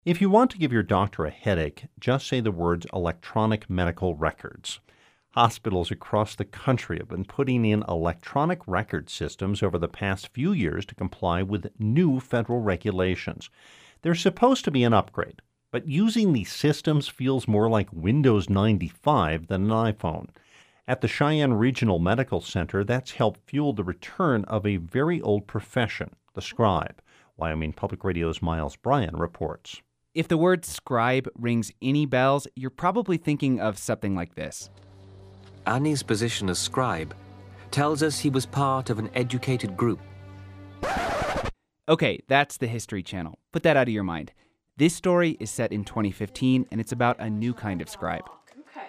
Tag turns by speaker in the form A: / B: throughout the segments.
A: If you want to give your doctor a headache, just say the words electronic medical records. Hospitals across the country have been putting in electronic record systems over the past few years to comply with new federal regulations. They're supposed to be an upgrade, but using these systems feels more like Windows 95 than an iPhone. At the Cheyenne Regional Medical Center, that's helped fuel the return of a very old profession, the scribe. Wyoming Public Radio's Miles Bryan reports.
B: If the word scribe rings any bells, you're probably thinking of something like this.
C: Annie's position as scribe tells us he was part of an educated group.
B: Okay, that's the History Channel. Put that out of your mind. This story is set in 2015, and it's about a new kind of scribe.
D: Okay.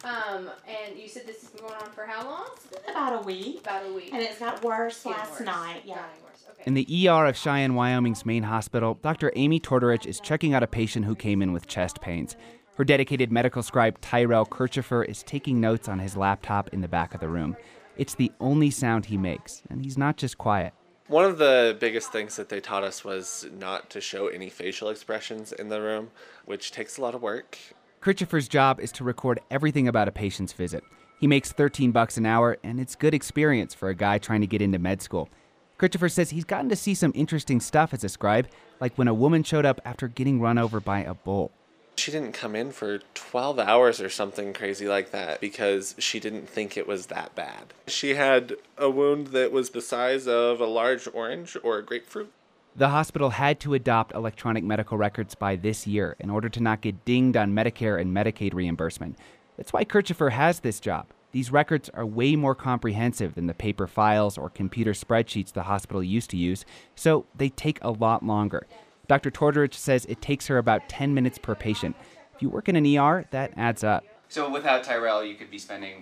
D: And you said this has been going on for how long?
E: About a week. And it's got worse last night. Yeah.
D: Okay.
B: In the ER of Cheyenne, Wyoming's main hospital, Dr. Amy Tortorich is checking out a patient who came in with chest pains. Her dedicated medical scribe, Tyrell Kirchhofer, is taking notes on his laptop in the back of the room. It's the only sound he makes, and he's not just quiet.
F: One of the biggest things that they taught us was not to show any facial expressions in the room, which takes a lot of work.
B: Kirchhofer's job is to record everything about a patient's visit. He makes $13 an hour, and it's good experience for a guy trying to get into med school. Kirchhofer says he's gotten to see some interesting stuff as a scribe, like when a woman showed up after getting run over by a bull.
F: She didn't come in for 12 hours or something crazy like that because she didn't think it was that bad. She had a wound that was the size of a large orange or a grapefruit.
B: The hospital had to adopt electronic medical records by this year in order to not get dinged on Medicare and Medicaid reimbursement. That's why Kirchhofer has this job. These records are way more comprehensive than the paper files or computer spreadsheets the hospital used to use, so they take a lot longer. Dr. Tortorich says it takes her about 10 minutes per patient. If you work in an ER, that adds up.
G: So without Tyrell, you could be spending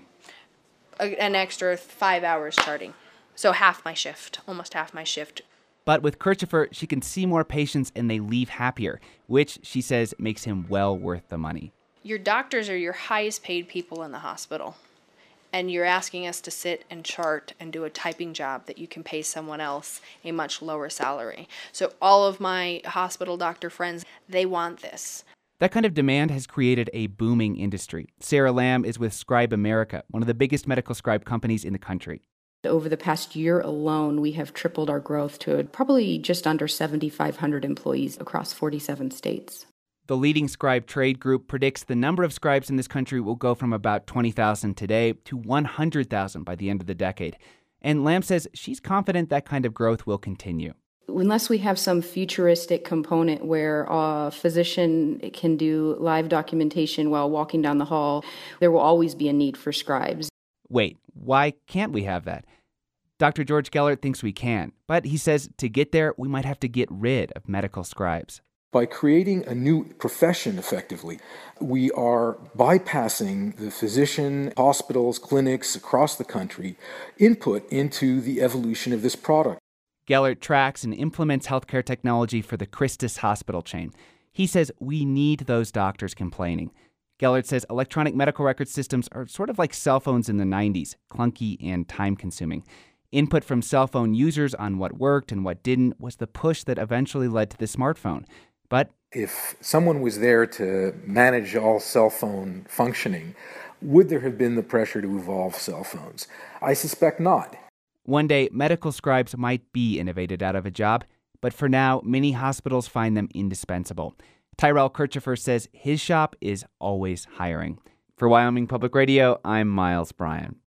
D: An extra 5 hours charting. So half my shift, almost half my shift.
B: But with Kirchhofer, she can see more patients and they leave happier, which she says makes him well worth the money.
D: Your doctors are your highest paid people in the hospital. And you're asking us to sit and chart and do a typing job that you can pay someone else a much lower salary. So all of my hospital doctor friends, they want this.
B: That kind of demand has created a booming industry. Sarah Lamb is with Scribe America, one of the biggest medical scribe companies in the country.
H: Over the past year alone, we have tripled our growth to probably just under 7,500 employees across 47 states.
B: The leading scribe trade group predicts the number of scribes in this country will go from about 20,000 today to 100,000 by the end of the decade. And Lamb says she's confident that kind of growth will continue.
H: Unless we have some futuristic component where a physician can do live documentation while walking down the hall, there will always be a need for scribes.
B: Wait, why can't we have that? Dr. George Gellert thinks we can, but he says to get there, we might have to get rid of medical scribes.
I: By creating a new profession effectively, we are bypassing the physician, hospitals, clinics across the country input into the evolution of this product.
B: Gellert tracks and implements healthcare technology for the Christus hospital chain. He says we need those doctors complaining. Gellert says electronic medical record systems are sort of like cell phones in the 90s, clunky and time-consuming. Input from cell phone users on what worked and what didn't was the push that eventually led to the smartphone. But
I: if someone was there to manage all cell phone functioning, would there have been the pressure to evolve cell phones? I suspect not.
B: One day, medical scribes might be innovated out of a job, but for now, many hospitals find them indispensable. Tyrell Kirchhofer says his shop is always hiring. For Wyoming Public Radio, I'm Miles Bryan.